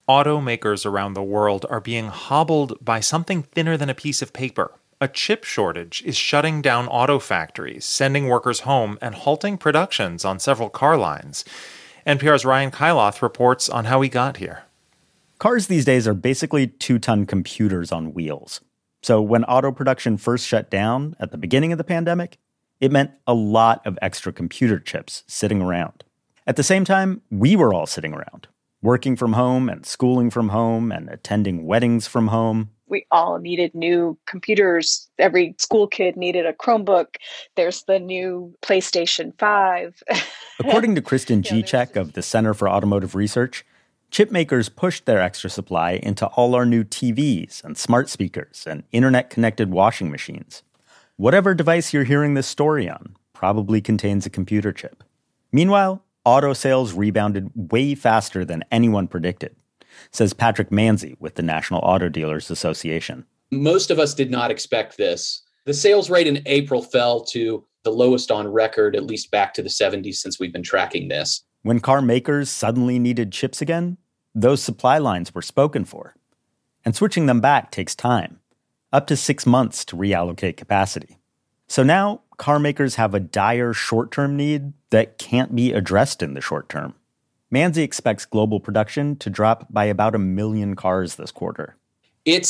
Automakers around the world are being hobbled by something thinner than a piece of paper. A chip shortage is shutting down auto factories, sending workers home, and halting productions on several car lines. NPR's Ryan Kailath reports on how we got here. Cars these days are basically 2-ton computers on wheels. So when auto production first shut down at the beginning of the pandemic, it meant a lot of extra computer chips sitting around. At the same time, we were all sitting around, working from home and schooling from home and attending weddings from home. We all needed new computers. Every school kid needed a Chromebook. There's the new PlayStation 5. According to Kristen Gicek of the Center for Automotive Research, chip makers pushed their extra supply into all our new TVs and smart speakers and internet-connected washing machines. Whatever device you're hearing this story on probably contains a computer chip. Meanwhile, auto sales rebounded way faster than anyone predicted, says Patrick Manzi with the National Auto Dealers Association. Most of us did not expect this. The sales rate in April fell to the lowest on record, at least back to the 70s since we've been tracking this. When car makers suddenly needed chips again, those supply lines were spoken for. And switching them back takes time, up to 6 months to reallocate capacity. So now, car makers have a dire short-term need that can't be addressed in the short term. Manzi expects global production to drop by about 1 million cars this quarter. It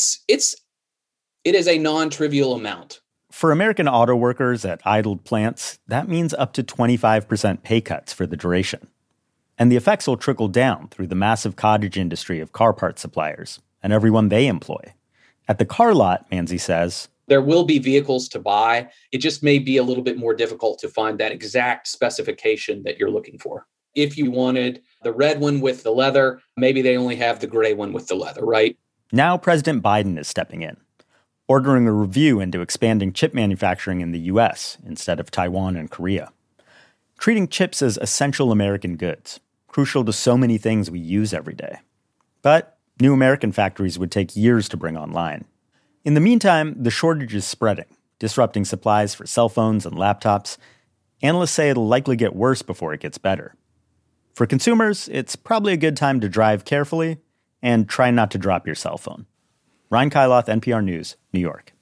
is a non-trivial amount. For American auto workers at idled plants, that means up to 25% pay cuts for the duration. And the effects will trickle down through the massive cottage industry of car parts suppliers and everyone they employ. At the car lot, Manzi says, there will be vehicles to buy. It just may be a little bit more difficult to find that exact specification that you're looking for. If you wanted the red one with the leather, maybe they only have the gray one with the leather, right? Now President Biden is stepping in, ordering a review into expanding chip manufacturing in the U.S. instead of Taiwan and Korea. Treating chips as essential American goods, crucial to so many things we use every day. But new American factories would take years to bring online. In the meantime, the shortage is spreading, disrupting supplies for cell phones and laptops. Analysts say it'll likely get worse before it gets better. For consumers, it's probably a good time to drive carefully and try not to drop your cell phone. Ryan Kailath, NPR News, New York.